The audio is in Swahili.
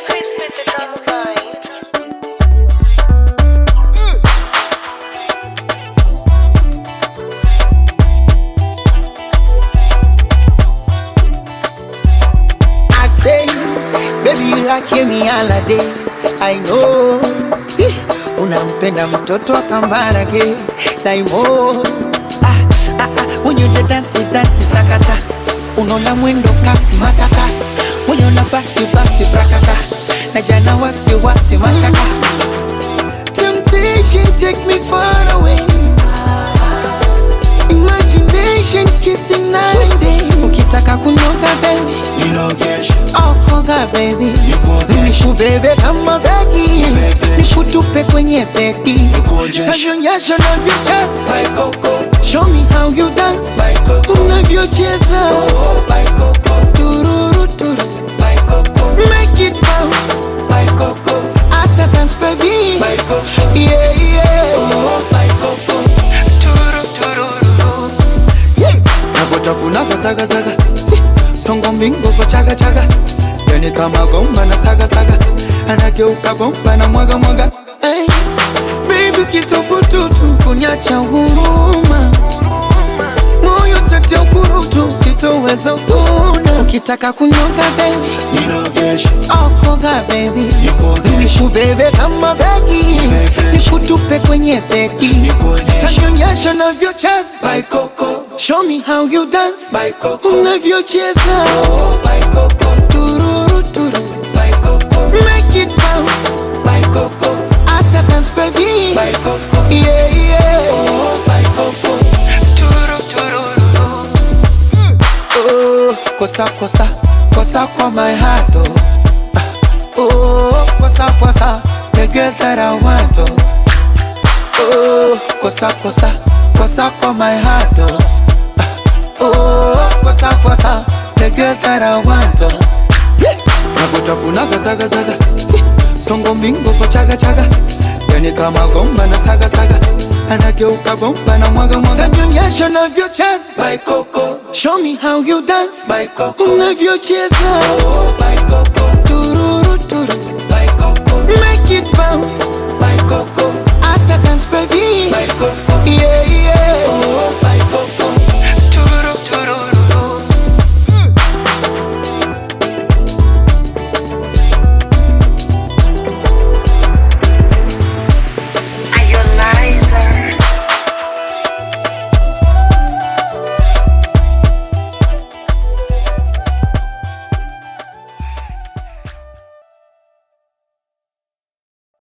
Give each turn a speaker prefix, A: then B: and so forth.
A: Chris with the drums by.
B: I say, baby you like me all day. I know unampenda mtoto wa Kambarage Daimo. When you the dance sakata, unaona mwendo kasi matata, unaona basti prakata, na jana wasi mashaka. Temptation take me far away, imagination kissing night and day. Ukitaka kunoga baby, ninogesha. Oh koga baby, nikubebe kama begi, nikutupe kwenye bedi. Sanyonyesha na vicheza, my coco. Show me how you dance, my coco. Unavyocheza, oh my coco. Tururu turu, my coco. Make it bounce, my coco. Asa dance baby, my coco. Yeah yeah, oh my coco. Tururu tururu, yeah. Navotafuna kasaga saga, songo mingo kwa chaga chaga. Yani kama gomba na saga saga, anageuka bomba na mwaga mwaga. Hey, baby kithubutu kuniacha huruma, moyo tete ukurutu sitoweza kuna. Ukitaka kunyoga baby, ninogesha. Oh koga baby, nikubebe kama begi, nikutupe kwenye bedi. Sanyonyesha navyocheza, my coco. Show me how you dance, my coco. Unavyocheza, oh my coco. Tururu turu, my coco. Make it bounce, my coco. Asa dance baby, my coco. Yeah yeah, oh my coco. Turu tururu. Oh kosa kwa my heart oh kosa the girl that I want oh kosa kwa my heart oh kosa the girl that I want navutafuna kasaga saga songo mingo kwa chaga chaga. Yani kama gomba na saga saga, anageuka bomba na mwaga mwaga. Sanyonyesha navyocheza, my coco. Show me how you dance, my coco. Unavyocheza, oh my coco. Tururu turu, my coco. Make it bounce, my coco. Asa dance baby, my coco. Yeah yeah, oh